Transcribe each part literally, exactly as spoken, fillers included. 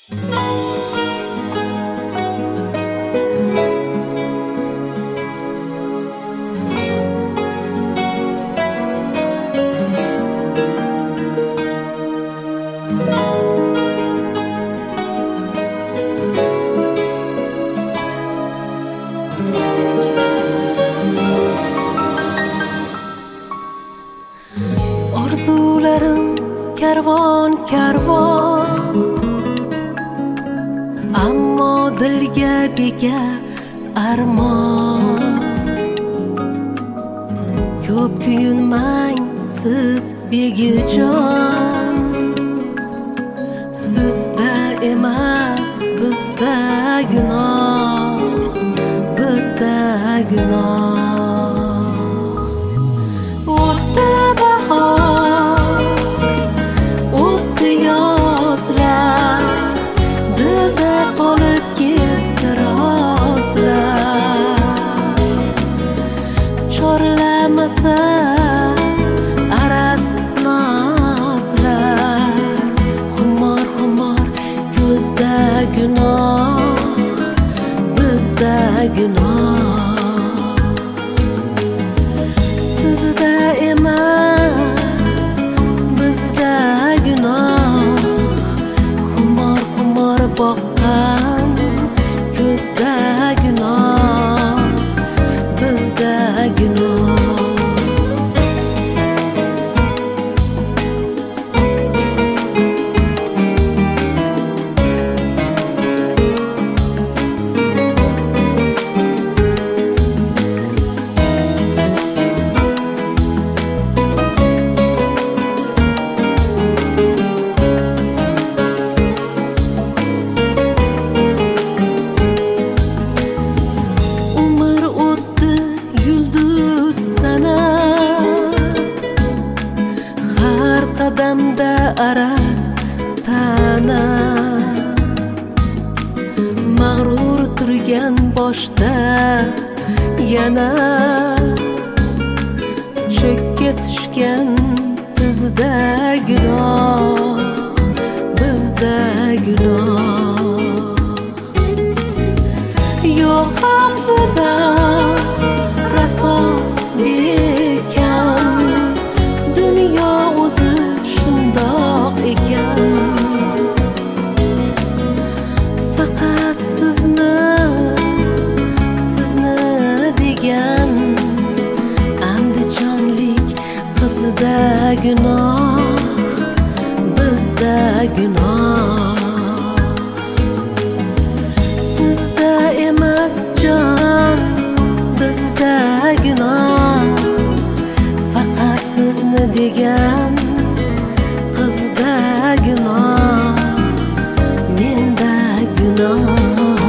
Orzularim karvon karvon, ammo dilga bekar armon. Ko'p kuyunmang siz begijon, sizda emas bizda gunoh, bizda gunoh. O'tdi bahor, o'tdi yozlar, dilda qolib ketdi rozlar. Chorlamasa araz nozlar, xumor xumor ko'zda gunoh, bizda gunoh. Sizda emas bizda gunoh, xumor xumor boqqan ko'zda gunoh, bizda gunoh. Qadamda araz tana, mag'rur turgan boshda yana cho'kka tushgan bizda gunoh, bizda gunoh. Yo'q aslida raso ekan dunyo, o'zi shundoq ekan. Faqat sizni sizni degan andijonlik qizida gunoh, bizda gunoh. Sizda emas jon, bizda gunoh. Faqat sizni degan qizda gunoh, menda gunoh.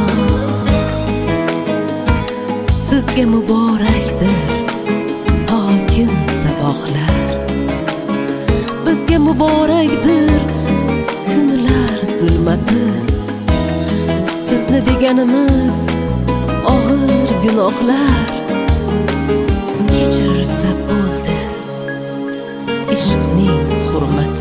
Sizga muborakdir sokin sabohlar, bizga muborakdir kunlar zulmati. Sizni deganimiz og'ir gunohlar, kechirsa bo'ldi ishqning hurmati.